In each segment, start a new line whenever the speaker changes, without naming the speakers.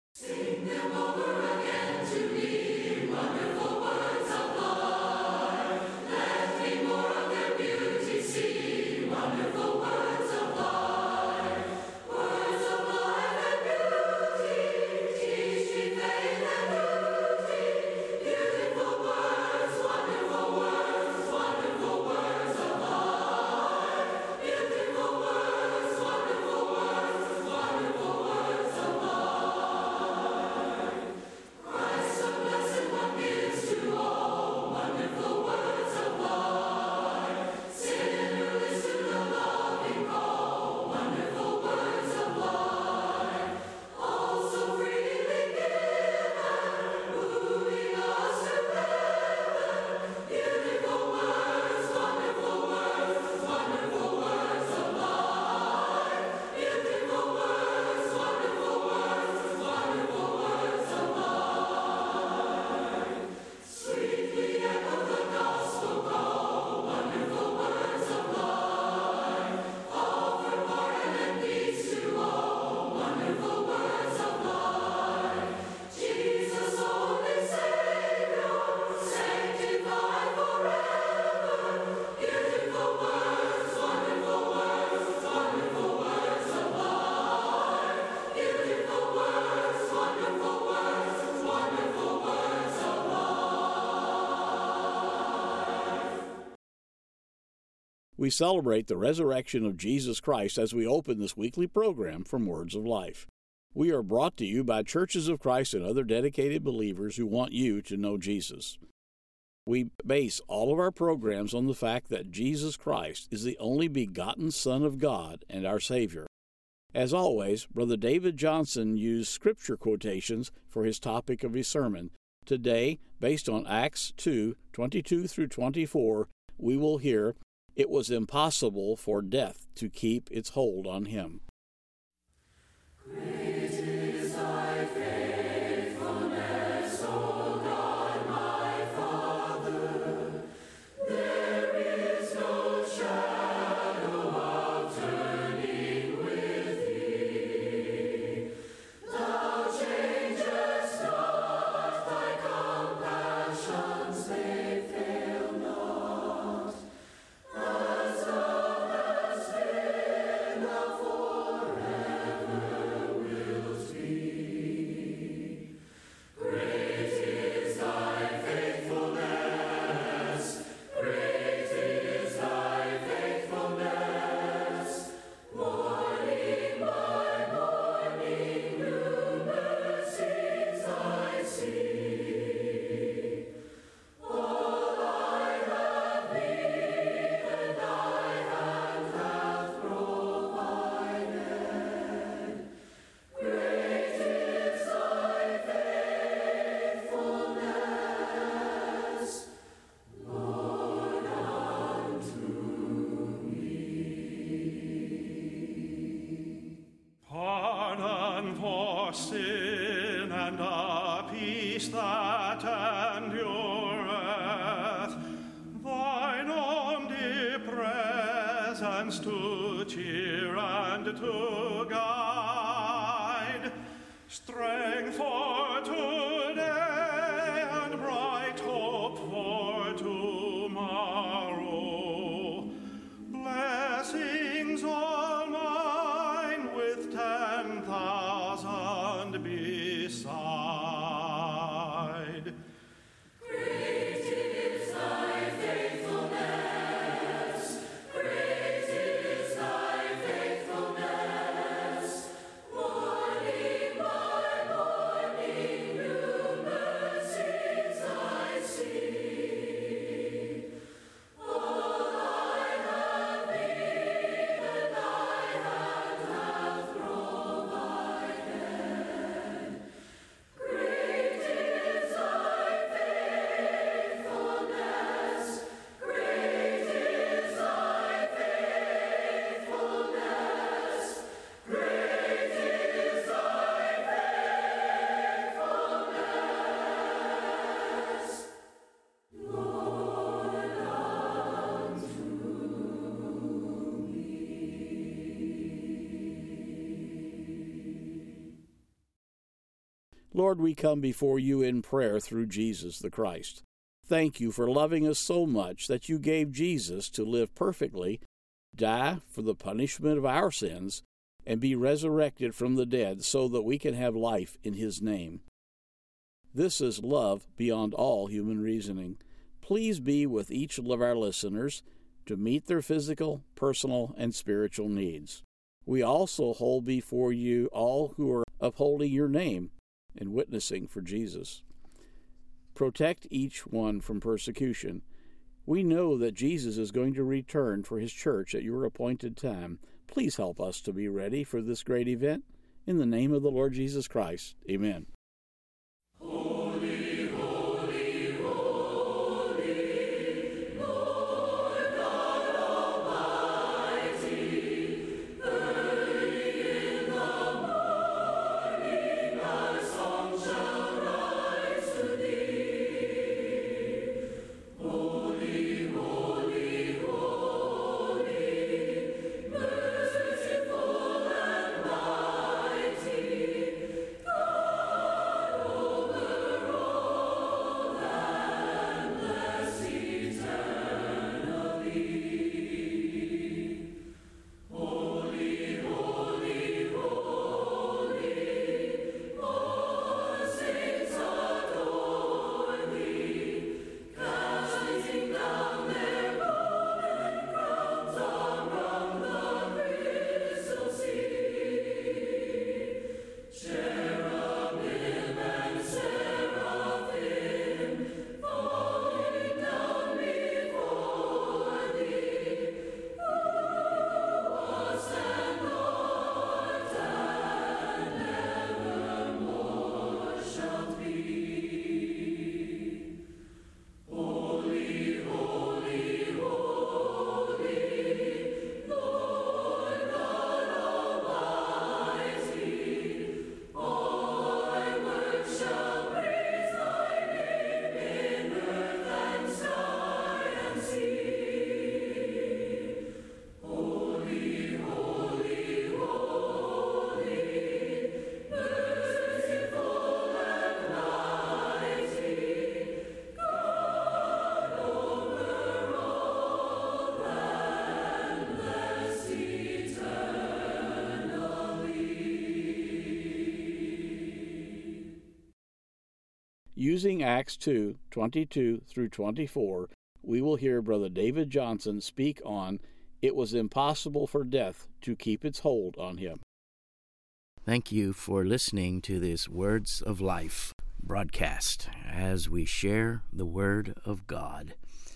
Sing them over again to me, wonderful words of life. Let me more of their beauty see, wonderful words of life. Words of life and beauty, teach me faith and duty. Beautiful words, wonderful words, wonderful words of life. Beautiful words, wonderful words, wonderful words of life. Christ, the blessed one, gives to all wonderful words of life. Sinners to the loving call, wonderful words of life. All so freely given, moving us to heaven. Beautiful words, wonderful words, wonderful words of life. Beautiful words, wonderful words, wonderful words of life. Sweetly echo the gospel call, wonderful words of life. Offer pardon and peace to all, wonderful words of life. Jesus, only Savior, sanctified forever. Beautiful words, wonderful words, wonderful words of life. Beautiful words, wonderful words, wonderful words of life.
We celebrate the resurrection of Jesus Christ as we open this weekly program from Words of Life. We are brought to you by Churches of Christ and other dedicated believers who want you to know Jesus. We base all of our programs on the fact that Jesus Christ is the only begotten Son of God and our Savior. As always, Brother David Johnson used scripture quotations for his topic of his sermon. Today, based on Acts 2:22 through 24, we will hear, "It was impossible for death to keep its hold on him."
Great is thy faithfulness, O God, my Father. There is no shadow of turning with thee. Thou changest not, thy compassions they fail not. As thou hast been, thou forever wilt be. Great is thy faithfulness, great is thy faithfulness. Morning by morning, new mercies I see. All I have needed, thy hand hath provided. Great is thy faithfulness, Lord, unto me.
Pardon for sin and a peace that endureth, thine omnipresence to cheer and to guide, strength for today and bright hope for tomorrow. Blessings all mine with 10,000 beside.
Great is thy faithfulness, great is thy faithfulness. Morning by morning, new mercies I see. All I have needed, thy hand hath provided.
Lord, we come before you in prayer through Jesus the Christ. Thank you for loving us so much that you gave Jesus to live perfectly, die for the punishment of our sins, and be resurrected from the dead so that we can have life in his name. This is love beyond all human reasoning. Please be with each of our listeners to meet their physical, personal, and spiritual needs. We also hold before you all who are upholding your name and witnessing for Jesus. Protect each one from persecution. We know that Jesus is going to return for his church at your appointed time. Please help us to be ready for this great event. In the name of the Lord Jesus Christ, amen.
Holy, holy, holy, Lord God Almighty, early in the morning our song shall rise to thee. Holy, holy, holy, merciful and mighty, God over all and bless eternally. Holy, holy, holy, all saints adore thee, casting down their golden crowns among the crystal sea. Cherubim and seraphim falling down before thee, who was and art and evermore shalt be. Holy, holy, holy, Lord God Almighty, all thy works shall praise thy name in earth and sky and sea. Holy, holy, holy, merciful and mighty, God over all and bless eternally.
Using Acts 2:22 through 24, we will hear Brother David Johnson speak on "It was impossible for death to keep its hold on him."
Thank you for listening to this Words of Life broadcast as we share the Word of God,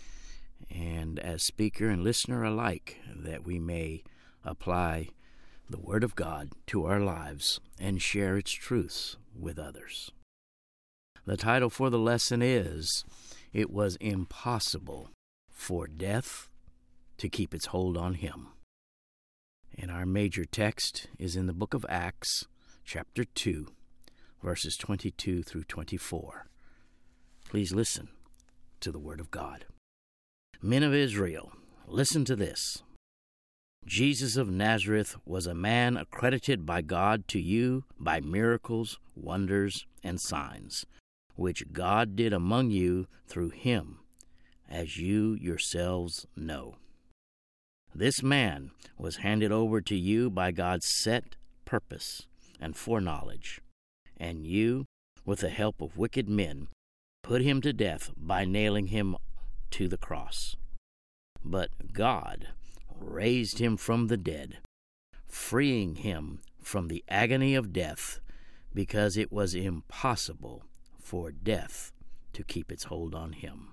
and as speaker and listener alike, that we may apply the Word of God to our lives and share its truths with others. The title for the lesson is, "It was impossible for death to keep its hold on him." And our major text is in the book of Acts, chapter 2, verses 22 through 24. Please listen to the Word of God. Men of Israel, listen to this. Jesus of Nazareth was a man accredited by God to you by miracles, wonders, and signs, which God did among you through him, as you yourselves know. This man was handed over to you by God's set purpose and foreknowledge, and you, with the help of wicked men, put him to death by nailing him to the cross. But God raised him from the dead, freeing him from the agony of death, because it was impossible for death to keep its hold on him.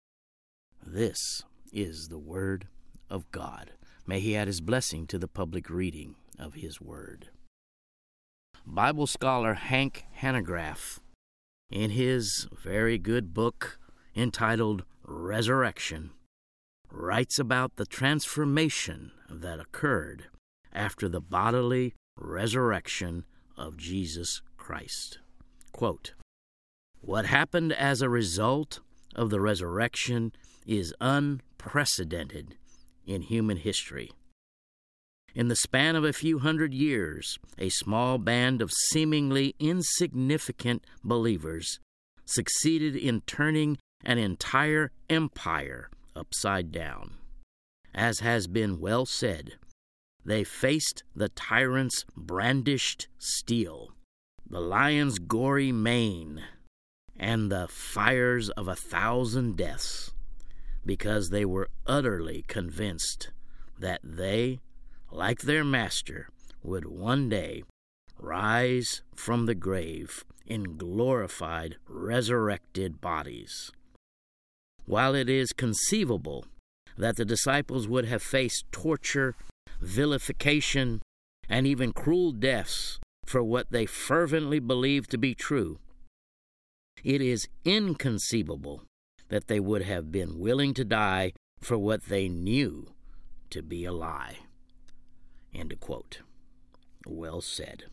This is the Word of God. May he add his blessing to the public reading of his Word. Bible scholar Hank Hanegraaff, in his very good book entitled Resurrection, writes about the transformation that occurred after the bodily resurrection of Jesus Christ. Quote, "What happened as a result of the resurrection is unprecedented in human history. In the span of a few hundred years, a small band of seemingly insignificant believers succeeded in turning an entire empire upside down. As has been well said, they faced the tyrant's brandished steel, the lion's gory mane, and the fires of 1,000 deaths, because they were utterly convinced that they, like their master, would one day rise from the grave in glorified, resurrected bodies. While it is conceivable that the disciples would have faced torture, vilification, and even cruel deaths for what they fervently believed to be true, it is inconceivable that they would have been willing to die for what they knew to be a lie. End of quote. Well said.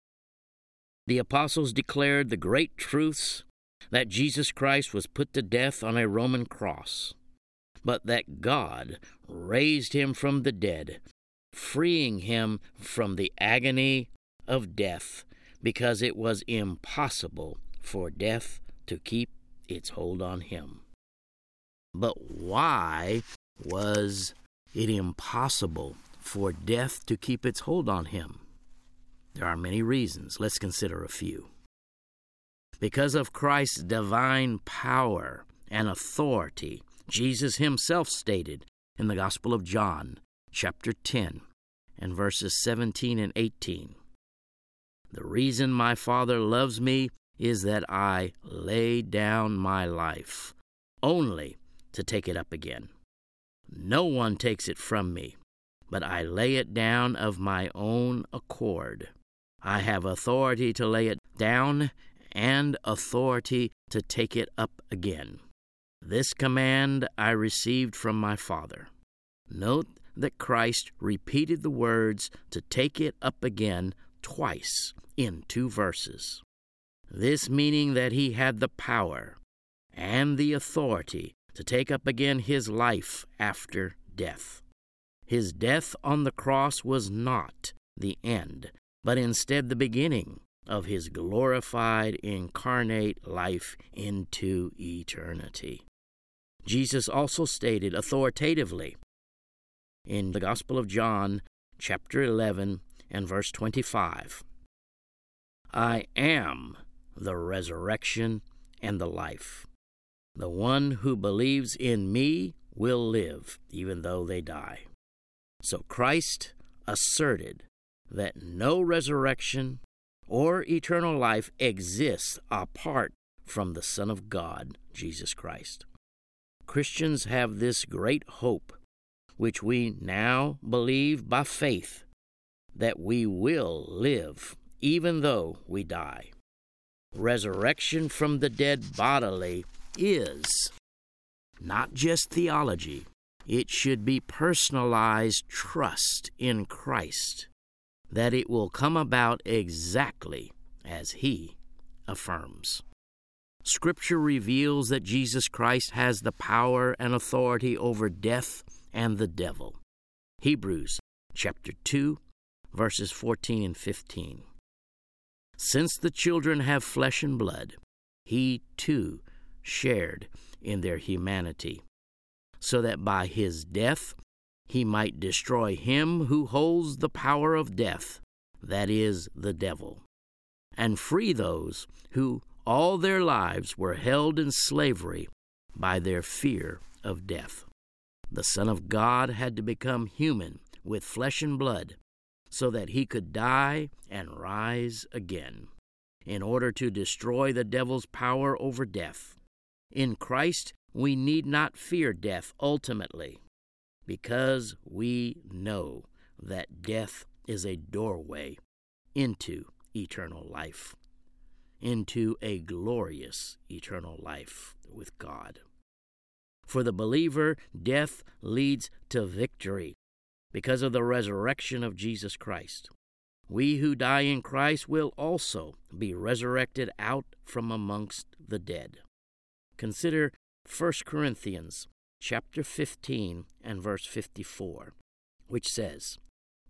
The apostles declared the great truths that Jesus Christ was put to death on a Roman cross, but that God raised him from the dead, freeing him from the agony of death, because it was impossible for death to keep its hold on him. But why was it impossible for death to keep its hold on him? There are many reasons. Let's consider a few. Because of Christ's divine power and authority, Jesus himself stated in the Gospel of John, chapter 10, and verses 17 and 18, "The reason my Father loves me is that I lay down my life, only to take it up again. No one takes it from me, but I lay it down of my own accord. I have authority to lay it down and authority to take it up again. This command I received from my Father." Note that Christ repeated the words "to take it up again" twice in 2 verses. This meaning that he had the power and the authority to take up again his life after death. His death on the cross was not the end, but instead the beginning of his glorified incarnate life into eternity. Jesus also stated authoritatively in the Gospel of John, chapter 11 and verse 25, "I am the resurrection and the life. The one who believes in me will live, even though they die." So Christ asserted that no resurrection or eternal life exists apart from the Son of God, Jesus Christ. Christians have this great hope, which we now believe by faith, that we will live even though we die. Resurrection from the dead bodily is not just theology. It should be personalized trust in Christ, that it will come about exactly as he affirms. Scripture reveals that Jesus Christ has the power and authority over death and the devil. Hebrews chapter 2, verses 14 and 15. "Since the children have flesh and blood, he too shared in their humanity, so that by his death he might destroy him who holds the power of death, that is, the devil, and free those who all their lives were held in slavery by their fear of death." The Son of God had to become human with flesh and blood so that he could die and rise again in order to destroy the devil's power over death. In Christ, we need not fear death ultimately, because we know that death is a doorway into eternal life, into a glorious eternal life with God. For the believer, death leads to victory because of the resurrection of Jesus Christ. We who die in Christ will also be resurrected out from amongst the dead. Consider 1 Corinthians chapter 15 and verse 54, which says,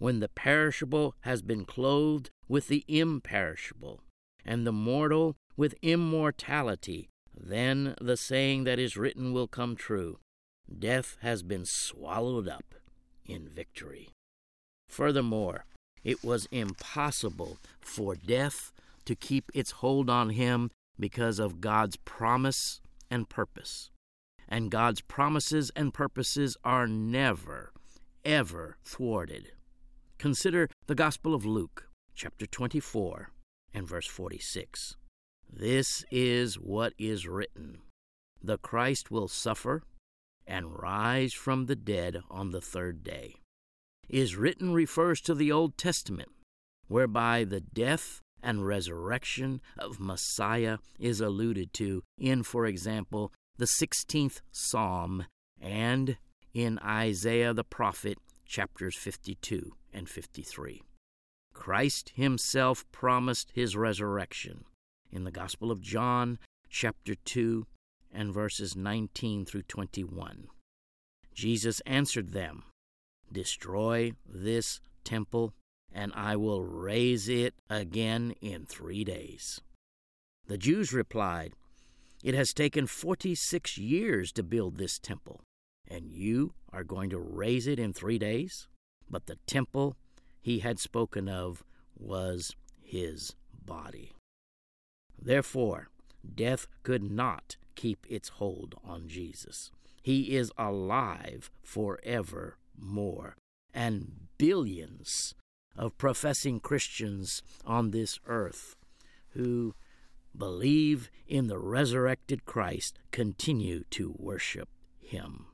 when the perishable has been clothed with the imperishable, and the mortal with immortality, then the saying that is written will come true: death has been swallowed up in victory. Furthermore, it was impossible for death to keep its hold on him because of God's promise and purpose. And God's promises and purposes are never, ever thwarted. Consider the Gospel of Luke, chapter 24, and verse 46. This is what is written: the Christ will suffer and rise from the dead on the third day. Is written refers to the Old Testament, whereby the death and resurrection of Messiah is alluded to in, for example, the 16th Psalm and in Isaiah the prophet, chapters 52 and 53. Christ himself promised his resurrection in the Gospel of John, chapter 2, and verses 19 through 21. Jesus answered them, "Destroy this temple, and I will raise it again in 3 days." The Jews replied, "It has taken 46 years to build this temple, and you are going to raise it in 3 days?" But the temple he had spoken of was his body. Therefore, death could not keep its hold on Jesus. He is alive forevermore, and billions of professing Christians on this earth who believe in the resurrected Christ continue to worship him.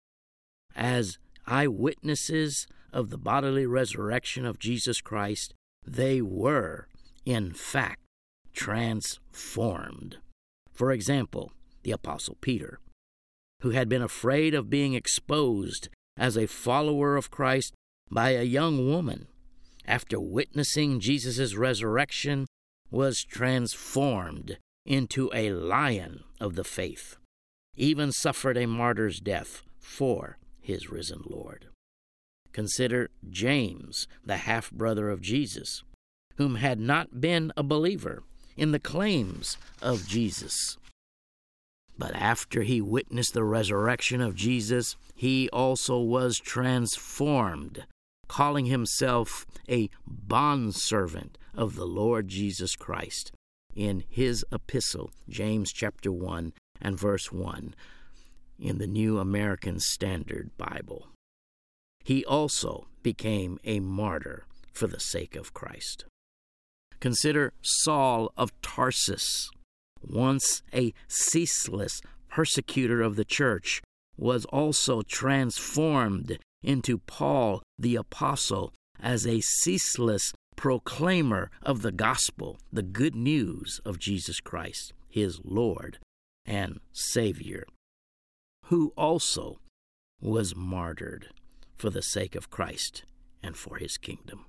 As eyewitnesses of the bodily resurrection of Jesus Christ, they were, in fact, transformed. For example, the Apostle Peter, who had been afraid of being exposed as a follower of Christ by a young woman, after witnessing Jesus' resurrection, was transformed into a lion of the faith, even suffered a martyr's death for his risen Lord. Consider James, the half-brother of Jesus, whom had not been a believer in the claims of Jesus. But after he witnessed the resurrection of Jesus, he also was transformed, calling himself a bondservant of the Lord Jesus Christ in his epistle, James chapter 1 and verse 1, in the New American Standard Bible. He also became a martyr for the sake of Christ. Consider Saul of Tarsus, once a ceaseless persecutor of the church, was also transformed into Paul the Apostle as a ceaseless proclaimer of the gospel, the good news of Jesus Christ, his Lord and Savior, who also was martyred for the sake of Christ and for his kingdom.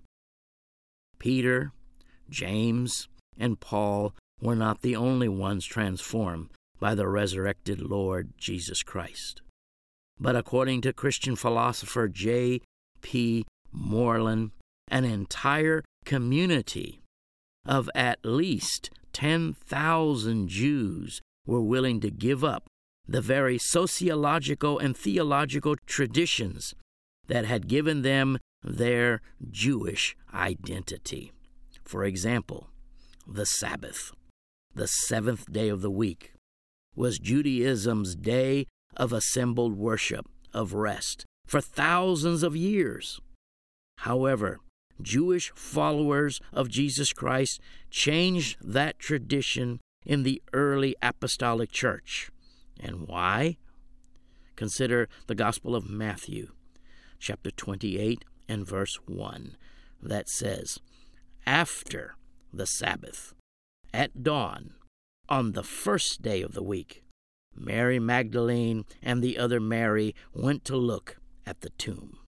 Peter, James, and Paul were not the only ones transformed by the resurrected Lord Jesus Christ. But according to Christian philosopher J.P. Moreland, an entire community of at least 10,000 Jews were willing to give up the very sociological and theological traditions that had given them their Jewish identity. For example, the Sabbath, the seventh day of the week, was Judaism's day of assembled worship, of rest, for thousands of years. However, Jewish followers of Jesus Christ changed that tradition in the early apostolic church. And why? Consider the Gospel of Matthew, chapter 28 and verse 1, that says, "After the Sabbath, at dawn, on the first day of the week, Mary Magdalene and the other Mary went to look at the tomb."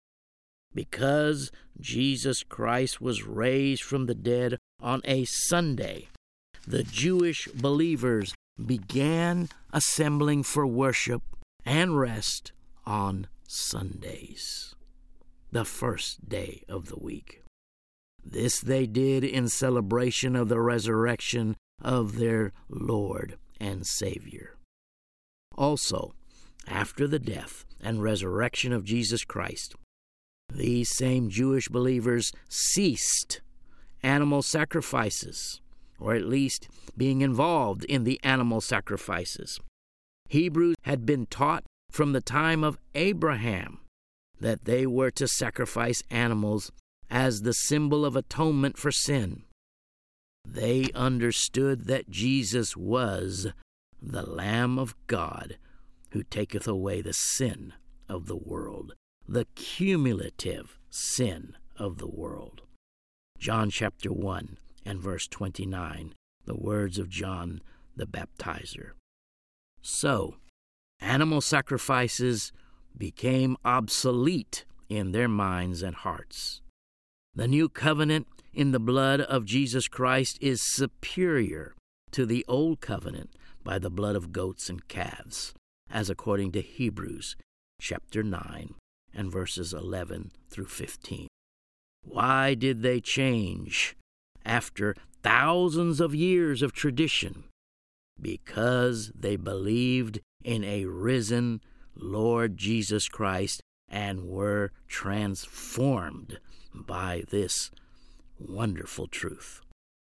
Because Jesus Christ was raised from the dead on a Sunday, the Jewish believers began assembling for worship and rest on Sundays. the first day of the week. This they did in celebration of the resurrection of their Lord and Savior. Also, after the death and resurrection of Jesus Christ, these same Jewish believers ceased animal sacrifices, or at least being involved in the animal sacrifices. Hebrews had been taught from the time of Abraham that they were to sacrifice animals as the symbol of atonement for sin. They understood that Jesus was the Lamb of God who taketh away the sin of the world, the cumulative sin of the world. John chapter 1 and verse 29, the words of John the Baptizer. So, animal sacrifices became obsolete in their minds and hearts. The new covenant in the blood of Jesus Christ is superior to the old covenant by the blood of goats and calves, as according to Hebrews chapter 9 and verses 11 through 15. Why did they change after thousands of years of tradition? Because they believed in a risen Lord Jesus Christ and were transformed by this wonderful truth.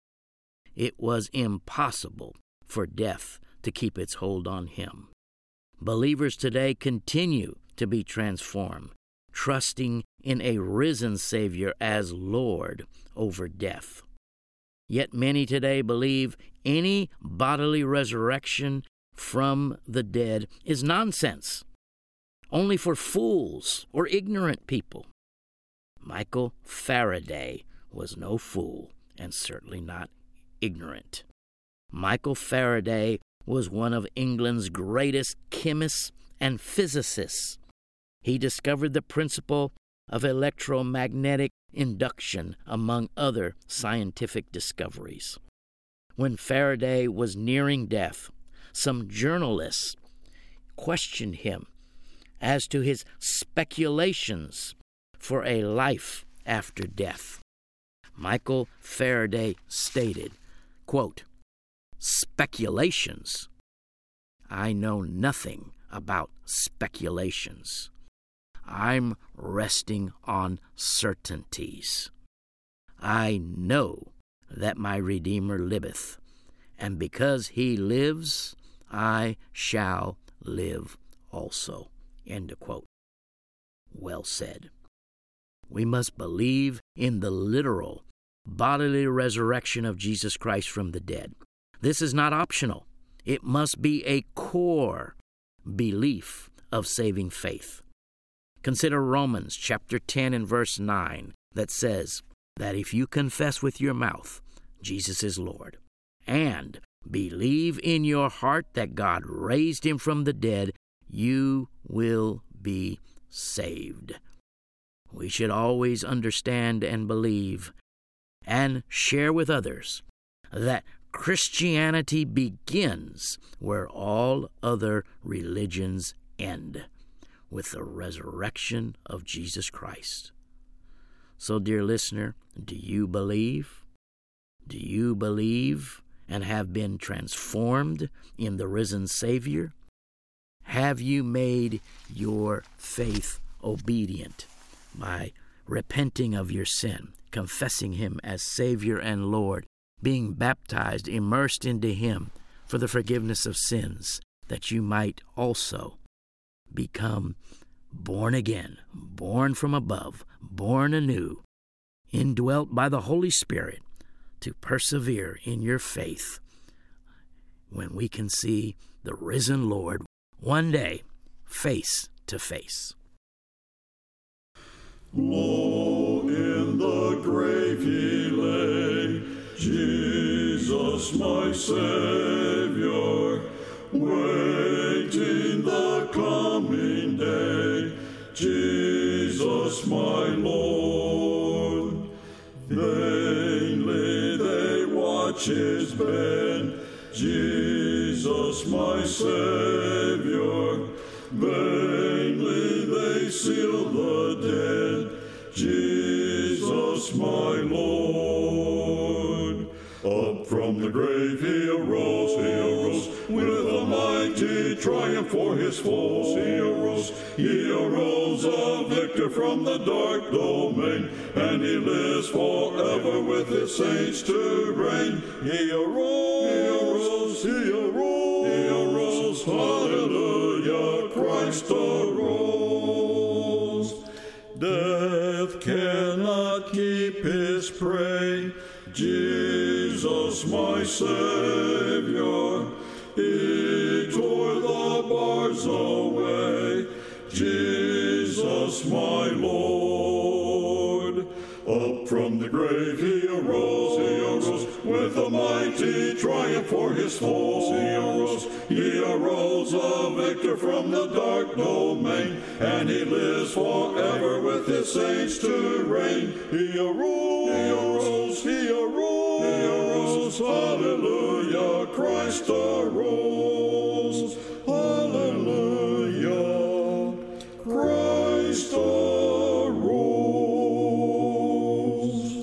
It was impossible for death to keep its hold on him. Believers today continue to be transformed, trusting in a risen Savior as Lord over death. Yet many today believe any bodily resurrection from the dead is nonsense, only for fools or ignorant people. Michael Faraday was no fool and certainly not ignorant. Michael Faraday was one of England's greatest chemists and physicists. He discovered the principle of electromagnetic induction, among other scientific discoveries. When Faraday was nearing death, some journalists questioned him as to his speculations for a life after death. Michael Faraday stated, quote, "Speculations? I know nothing about speculations. I'm resting on certainties. I know that my Redeemer liveth, and because he lives, I shall live also." End of quote. Well said. We must believe in the literal bodily resurrection of Jesus Christ from the dead. This is not optional. It must be a core belief of saving faith. Consider Romans chapter 10 and verse 9 that says that if you confess with your mouth Jesus is Lord and believe in your heart that God raised him from the dead, you will be saved. We should always understand and believe and share with others that Christianity begins where all other religions end, with the resurrection of Jesus Christ. So, dear listener, do you believe? Do you believe and have been transformed in the risen Savior? Have you made your faith obedient by repenting of your sin, confessing him as Savior and Lord, being baptized, immersed into him for the forgiveness of sins, that you might also become born again, born from above, born anew, indwelt by the Holy Spirit to persevere in your faith when we can see the risen Lord one day face to face.
Lo, in the grave he lay, Jesus my Savior, waiting the coming day, Jesus my Lord. Vainly they watch his bed, Jesus my Savior, vainly they seal the dead, Jesus my Lord. Up from the grave he arose with a mighty triumph for his foes. He arose a victor from the dark domain, and he lives forever with his saints to reign. He arose, hallelujah, Christ arose. Death cannot keep his prey, Jesus my Savior, he tore the bars away, Jesus my Lord. Up from the grave he arose with a mighty triumph for his foes. He arose a victor from the dark domain, and he lives forever with his saints to reign. He arose, hallelujah, Christ arose, hallelujah, Christ arose.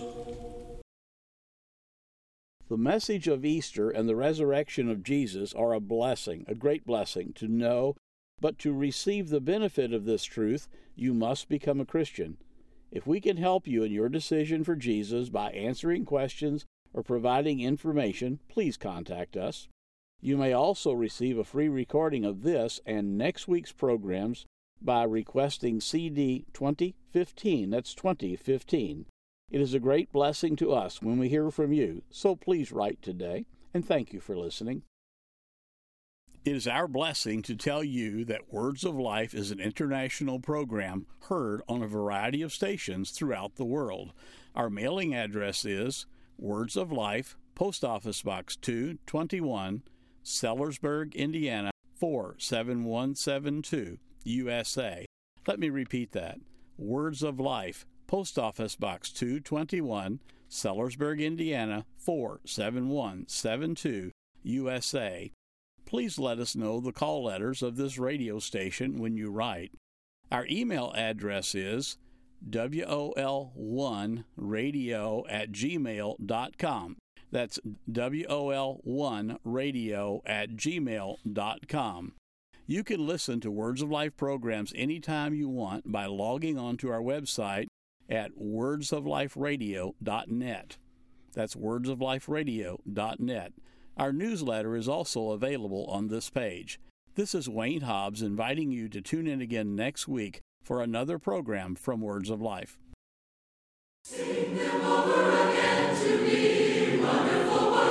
The message of Easter and the resurrection of Jesus are a blessing, a great blessing to know, but to receive the benefit of this truth, you must become a Christian. If we can help you in your decision for Jesus by answering questions or providing information, please contact us. You may also receive a free recording of this and next week's programs by requesting CD 2015. That's 2015. It is a great blessing to us when we hear from you, so please write today, and thank you for listening. It is our blessing to tell you that Words of Life is an international program heard on a variety of stations throughout the world. Our mailing address is Words of Life, Post Office Box 221, Sellersburg, Indiana 47172, USA. Let me repeat that. Words of Life, Post Office Box 221, Sellersburg, Indiana 47172, USA. Please let us know the call letters of this radio station when you write. Our email address is wol1radio@gmail.com. That's wol1radio@gmail.com. You can listen to Words of Life programs anytime you want by logging on to our website at wordsofliferadio.net. That's wordsofliferadio.net. Our newsletter is also available on this page. This is Wayne Hobbs inviting you to tune in again next week for another program from Words of Life.
Sing them over again to me, wonderful words.